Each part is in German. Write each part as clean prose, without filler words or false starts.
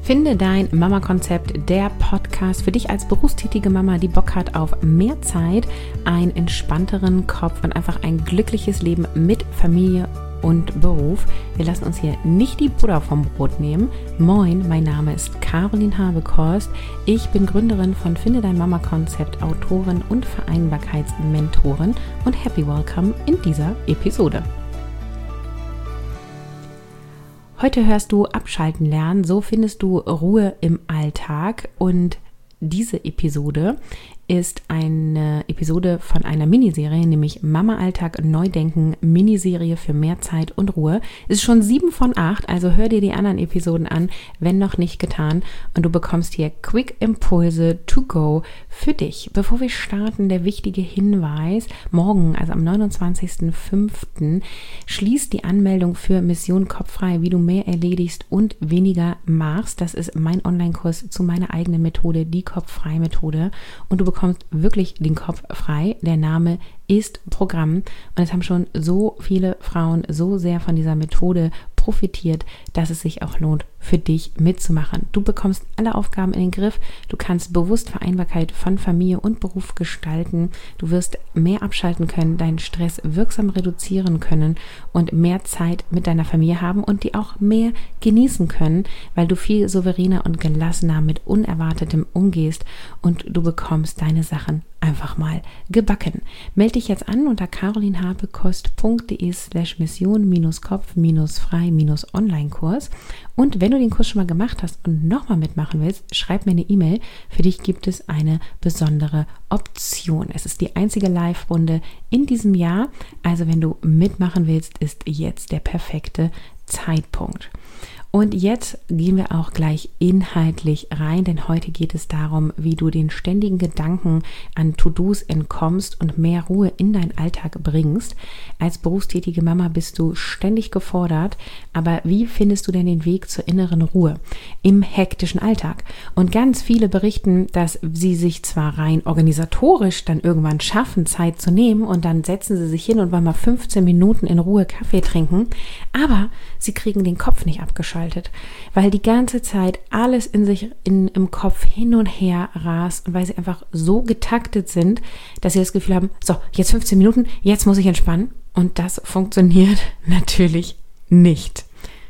Finde dein Mama-Konzept, der Podcast für dich als berufstätige Mama, die Bock hat auf mehr Zeit, einen entspannteren Kopf und einfach ein glückliches Leben mit Familie und Beruf. Wir lassen uns hier nicht die Butter vom Brot nehmen. Moin, mein Name ist Caroline Habekost. Ich bin Gründerin von Finde dein Mama-Konzept, Autorin und Vereinbarkeitsmentorin und happy welcome in dieser Episode. Heute hörst du Abschalten lernen, so findest du Ruhe im Alltag, und diese Episode ist eine Episode von einer Miniserie, nämlich Mama Alltag neu denken, Miniserie für mehr Zeit und Ruhe. Es ist schon 7 von 8, also hör dir die anderen Episoden an, wenn noch nicht getan, und du bekommst hier Quick Impulse to go für dich. Bevor wir starten, der wichtige Hinweis: Morgen, also am 29.05., schließt die Anmeldung für Mission Kopffrei, wie du mehr erledigst und weniger machst. Das ist mein Online-Kurs zu meiner eigenen Methode, die Kopffrei-Methode, und du bekommst wirklich den Kopf frei. Der Name ist Programm, und es haben schon so viele Frauen so sehr von dieser Methode profitiert, dass es sich auch lohnt, für dich mitzumachen. Du bekommst alle Aufgaben in den Griff, du kannst bewusst Vereinbarkeit von Familie und Beruf gestalten, du wirst mehr abschalten können, deinen Stress wirksam reduzieren können und mehr Zeit mit deiner Familie haben und die auch mehr genießen können, weil du viel souveräner und gelassener mit Unerwartetem umgehst, und du bekommst deine Sachen einfach mal gebacken. Melde dich jetzt an unter carolinhabekost.de/mission-kopf-frei-Online-Kurs, und wenn du den Kurs schon mal gemacht hast und nochmal mitmachen willst, schreib mir eine E-Mail. Für dich gibt es eine besondere Option. Es ist die einzige Live-Runde in diesem Jahr, also wenn du mitmachen willst, ist jetzt der perfekte Zeitpunkt. Und jetzt gehen wir auch gleich inhaltlich rein, denn heute geht es darum, wie du den ständigen Gedanken an To-Dos entkommst und mehr Ruhe in deinen Alltag bringst. Als berufstätige Mama bist du ständig gefordert, aber wie findest du denn den Weg zur inneren Ruhe im hektischen Alltag? Und ganz viele berichten, dass sie sich zwar rein organisatorisch dann irgendwann schaffen, Zeit zu nehmen, und dann setzen sie sich hin und wollen mal 15 Minuten in Ruhe Kaffee trinken, aber sie kriegen den Kopf nicht abgeschaltet, weil die ganze Zeit alles im Kopf hin und her rast, und weil sie einfach so getaktet sind, dass sie das Gefühl haben, so, jetzt 15 Minuten, jetzt muss ich entspannen, und das funktioniert natürlich nicht.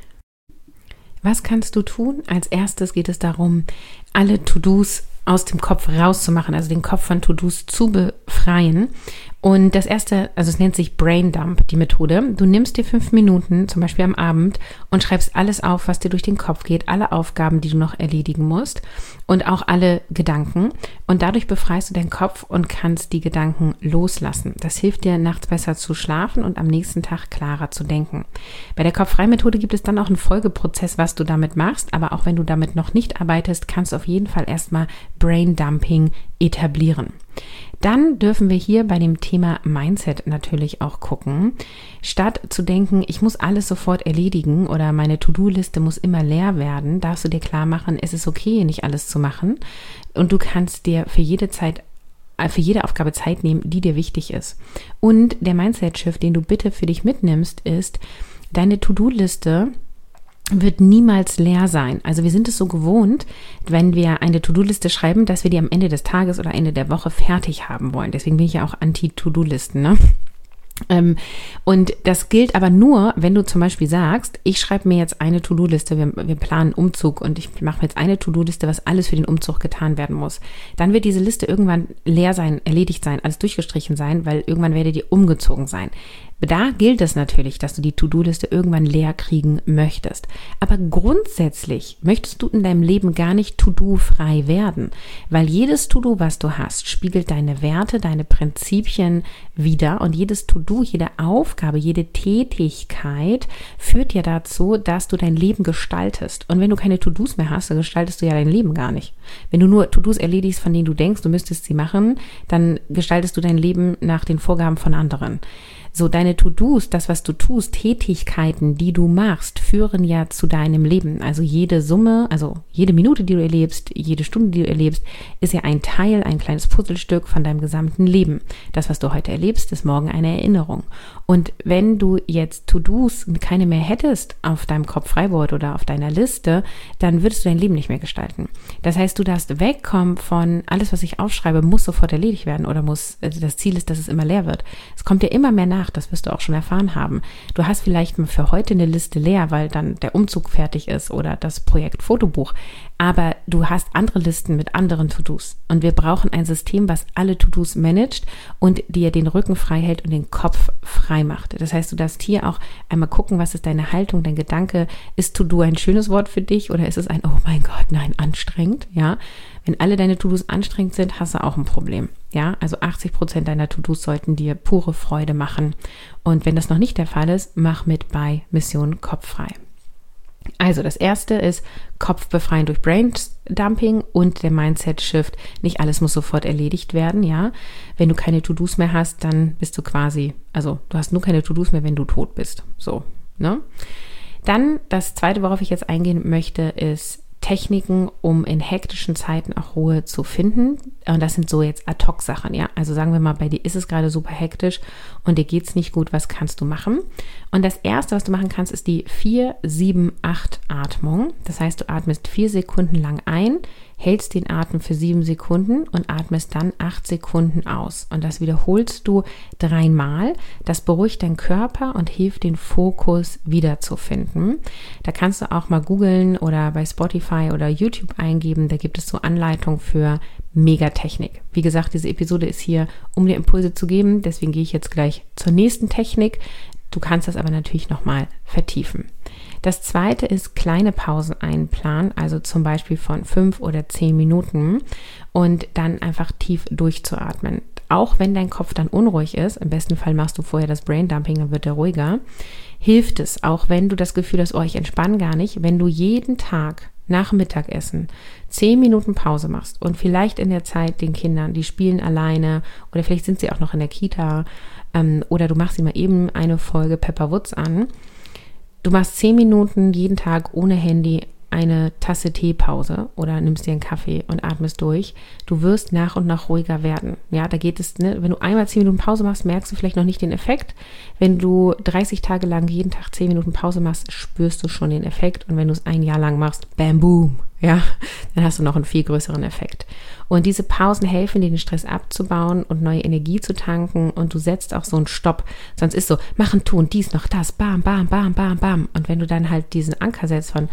Was kannst du tun? Als erstes geht es darum, alle To-Dos aus dem Kopf rauszumachen, also den Kopf von To-Dos zu befreien. Und das erste, also es nennt sich Brain Dump, die Methode. Du nimmst dir 5 Minuten, zum Beispiel am Abend, und schreibst alles auf, was dir durch den Kopf geht, alle Aufgaben, die du noch erledigen musst, und auch alle Gedanken. Und dadurch befreist du deinen Kopf und kannst die Gedanken loslassen. Das hilft dir, nachts besser zu schlafen und am nächsten Tag klarer zu denken. Bei der Kopffrei-Methode gibt es dann auch einen Folgeprozess, was du damit machst. Aber auch wenn du damit noch nicht arbeitest, kannst du auf jeden Fall erstmal Brain Dumping etablieren. Dann dürfen wir hier bei dem Thema Mindset natürlich auch gucken. Statt zu denken, ich muss alles sofort erledigen oder meine To-Do-Liste muss immer leer werden, darfst du dir klar machen, es ist okay, nicht alles zu machen, und du kannst dir für jede Aufgabe Zeit nehmen, die dir wichtig ist. Und der Mindset-Shift, den du bitte für dich mitnimmst, ist: Deine To-Do-Liste wird niemals leer sein. Also wir sind es so gewohnt, wenn wir eine To-Do-Liste schreiben, dass wir die am Ende des Tages oder Ende der Woche fertig haben wollen. Deswegen bin ich ja auch anti-To-Do-Listen, ne? Und das gilt aber nur, wenn du zum Beispiel sagst, ich schreibe mir jetzt eine To-Do-Liste, wir planen Umzug, und ich mache mir jetzt eine To-Do-Liste, was alles für den Umzug getan werden muss. Dann wird diese Liste irgendwann leer sein, erledigt sein, alles durchgestrichen sein, weil irgendwann werdet ihr umgezogen sein. Da gilt es natürlich, dass du die To-Do-Liste irgendwann leer kriegen möchtest. Aber grundsätzlich möchtest du in deinem Leben gar nicht To-Do-frei werden, weil jedes To-Do, was du hast, spiegelt deine Werte, deine Prinzipien wider, und jedes To-Do, jede Aufgabe, jede Tätigkeit führt ja dazu, dass du dein Leben gestaltest. Und wenn du keine To-Dos mehr hast, dann gestaltest du ja dein Leben gar nicht. Wenn du nur To-Dos erledigst, von denen du denkst, du müsstest sie machen, dann gestaltest du dein Leben nach den Vorgaben von anderen. So, deine deine To-Dos, das, was du tust, Tätigkeiten, die du machst, führen ja zu deinem Leben. Also jede Summe, also jede Minute, die du erlebst, jede Stunde, die du erlebst, ist ja ein Teil, ein kleines Puzzlestück von deinem gesamten Leben. Das, was du heute erlebst, ist morgen eine Erinnerung. Und wenn du jetzt To-Dos keine mehr hättest auf deinem Kopf-Freiboard oder auf deiner Liste, dann würdest du dein Leben nicht mehr gestalten. Das heißt, du darfst wegkommen von alles, was ich aufschreibe, muss sofort erledigt werden oder das Ziel ist, dass es immer leer wird. Es kommt dir immer mehr nach, das wirst du auch schon erfahren haben. Du hast vielleicht für heute eine Liste leer, weil dann der Umzug fertig ist oder das Projekt Fotobuch. Aber du hast andere Listen mit anderen To-Dos. Und wir brauchen ein System, was alle To-Dos managt und dir den Rücken frei hält und den Kopf frei macht. Das heißt, du darfst hier auch einmal gucken, was ist deine Haltung, dein Gedanke. Ist To-Do ein schönes Wort für dich oder ist es ein, oh mein Gott, nein, anstrengend? Ja, wenn alle deine To-Dos anstrengend sind, hast du auch ein Problem. Ja, also 80% deiner To-Dos sollten dir pure Freude machen. Und wenn das noch nicht der Fall ist, mach mit bei Mission Kopffrei. Also das erste ist Kopf befreien durch Braindumping und der Mindset-Shift. Nicht alles muss sofort erledigt werden, ja. Wenn du keine To-Dos mehr hast, dann bist du quasi, also du hast nur keine To-Dos mehr, wenn du tot bist. So, ne? Dann das zweite, worauf ich jetzt eingehen möchte, ist Techniken, um in hektischen Zeiten auch Ruhe zu finden. Und das sind so jetzt Ad-Hoc-Sachen, ja. Also sagen wir mal, bei dir ist es gerade super hektisch und dir geht's nicht gut, was kannst du machen? Und das Erste, was du machen kannst, ist die 4-7-8-Atmung. Das heißt, du atmest 4 Sekunden lang ein, hältst den Atem für 7 Sekunden und atmest dann 8 Sekunden aus. Und das wiederholst du 3-mal. Das beruhigt deinen Körper und hilft, den Fokus wiederzufinden. Da kannst du auch mal googeln oder bei Spotify oder YouTube eingeben. Da gibt es so Anleitungen für Megatechnik. Wie gesagt, diese Episode ist hier, um dir Impulse zu geben. Deswegen gehe ich jetzt gleich zur nächsten Technik. Du kannst das aber natürlich nochmal vertiefen. Das zweite ist kleine Pausen einplanen, also zum Beispiel von 5 oder 10 Minuten und dann einfach tief durchzuatmen. Auch wenn dein Kopf dann unruhig ist, im besten Fall machst du vorher das Braindumping, dann wird er ruhiger, hilft es, auch wenn du das Gefühl hast, oh, ich entspanne gar nicht, wenn du jeden Tag nach Mittagessen 10 Minuten Pause machst und vielleicht in der Zeit den Kindern, die spielen alleine oder vielleicht sind sie auch noch in der Kita oder du machst ihnen mal eben eine Folge Pepper Woods an. Du machst 10 Minuten jeden Tag ohne Handy eine Tasse Teepause oder nimmst dir einen Kaffee und atmest durch. Du wirst nach und nach ruhiger werden. Ja, da geht es, ne, wenn du einmal 10 Minuten Pause machst, merkst du vielleicht noch nicht den Effekt. Wenn du 30 Tage lang jeden Tag 10 Minuten Pause machst, spürst du schon den Effekt. Und wenn du es ein Jahr lang machst, bam, boom, ja, dann hast du noch einen viel größeren Effekt. Und diese Pausen helfen dir, den Stress abzubauen und neue Energie zu tanken. Und du setzt auch so einen Stopp. Sonst ist so, machen, tun, dies, noch das, bam, bam, bam, bam, bam. Und wenn du dann halt diesen Anker setzt von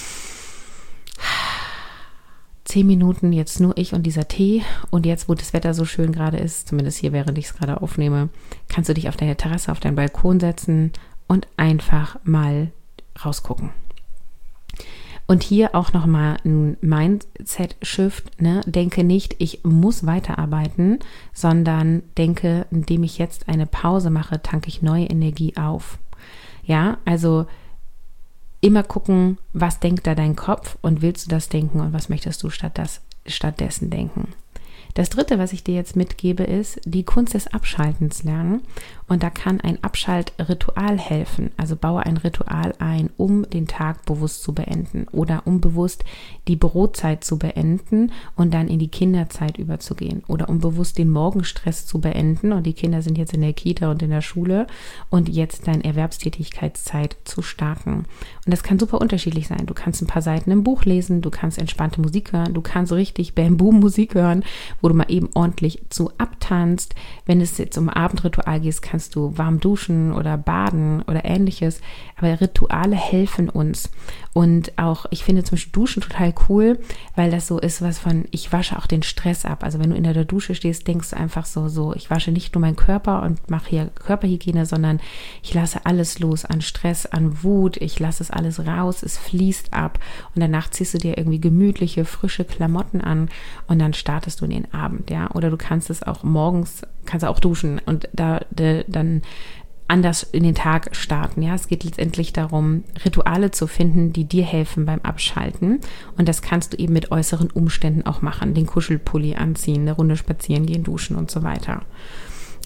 10 Minuten, jetzt nur ich und dieser Tee und jetzt, wo das Wetter so schön gerade ist, zumindest hier, während ich es gerade aufnehme, kannst du dich auf deine Terrasse, auf deinen Balkon setzen und einfach mal rausgucken. Und hier auch nochmal ein Mindset-Shift, ne? Denke nicht, ich muss weiterarbeiten, sondern denke, indem ich jetzt eine Pause mache, tanke ich neue Energie auf. Ja, also immer gucken, was denkt da dein Kopf und willst du das denken und was möchtest du stattdessen denken. Das dritte, was ich dir jetzt mitgebe, ist die Kunst des Abschaltens lernen. Und da kann ein Abschaltritual helfen. Also baue ein Ritual ein, um den Tag bewusst zu beenden oder um bewusst die Bürozeit zu beenden und dann in die Kinderzeit überzugehen oder um bewusst den Morgenstress zu beenden und die Kinder sind jetzt in der Kita und in der Schule und jetzt deine Erwerbstätigkeitszeit zu starten. Und das kann super unterschiedlich sein. Du kannst ein paar Seiten im Buch lesen, du kannst entspannte Musik hören, du kannst richtig Bam-Boom-Musik hören, wo du mal eben ordentlich zu abtanzt. Wenn es jetzt um Abendritual geht, kannst du warm duschen oder baden oder ähnliches. Aber Rituale helfen uns. Und auch, ich finde zum Beispiel Duschen total cool, weil das so ist was von, ich wasche auch den Stress ab. Also wenn du in der Dusche stehst, denkst du einfach so, ich wasche nicht nur meinen Körper und mache hier Körperhygiene, sondern ich lasse alles los an Stress, an Wut. Ich lasse es alles raus, es fließt ab. Und danach ziehst du dir irgendwie gemütliche, frische Klamotten an und dann startest du in den Abend, ja. Oder du kannst es auch morgens, kannst auch duschen und dann anders in den Tag starten. Ja, es geht letztendlich darum, Rituale zu finden, die dir helfen beim Abschalten. Und das kannst du eben mit äußeren Umständen auch machen. Den Kuschelpulli anziehen, eine Runde spazieren gehen, duschen und so weiter.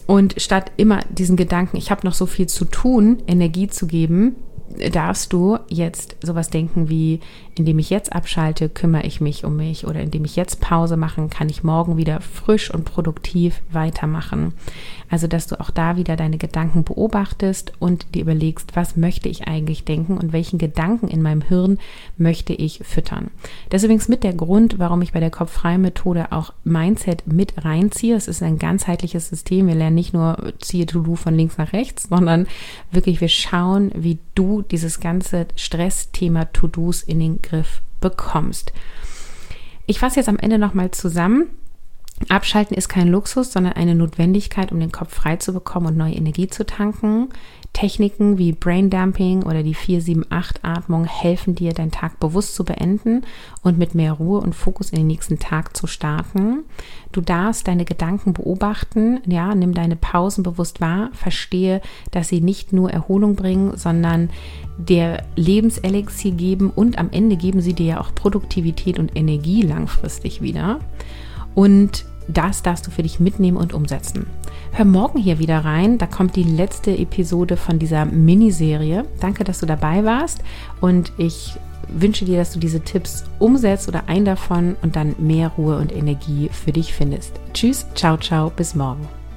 Und statt immer diesen Gedanken, ich habe noch so viel zu tun, Energie zu geben, darfst du jetzt sowas denken wie, indem ich jetzt abschalte, kümmere ich mich um mich, oder indem ich jetzt Pause mache, kann ich morgen wieder frisch und produktiv weitermachen. Also, dass du auch da wieder deine Gedanken beobachtest und dir überlegst, was möchte ich eigentlich denken und welchen Gedanken in meinem Hirn möchte ich füttern. Das ist übrigens mit der Grund, warum ich bei der Kopf-frei-Methode auch Mindset mit reinziehe. Es ist ein ganzheitliches System. Wir lernen nicht nur ziehe To-Do von links nach rechts, sondern wirklich wir schauen, wie du dieses ganze Stressthema To-Dos in den Griff bekommst. Ich fasse jetzt am Ende nochmal zusammen. Abschalten ist kein Luxus, sondern eine Notwendigkeit, um den Kopf frei zu bekommen und neue Energie zu tanken. Techniken wie Braindumping oder die 4-7-8-Atmung helfen dir, deinen Tag bewusst zu beenden und mit mehr Ruhe und Fokus in den nächsten Tag zu starten. Du darfst deine Gedanken beobachten, ja, nimm deine Pausen bewusst wahr, verstehe, dass sie nicht nur Erholung bringen, sondern dir Lebenselixier geben und am Ende geben sie dir ja auch Produktivität und Energie langfristig wieder. Und das darfst du für dich mitnehmen und umsetzen. Hör morgen hier wieder rein, da kommt die letzte Episode von dieser Miniserie. Danke, dass du dabei warst und ich wünsche dir, dass du diese Tipps umsetzt oder einen davon und dann mehr Ruhe und Energie für dich findest. Tschüss, ciao, ciao, bis morgen.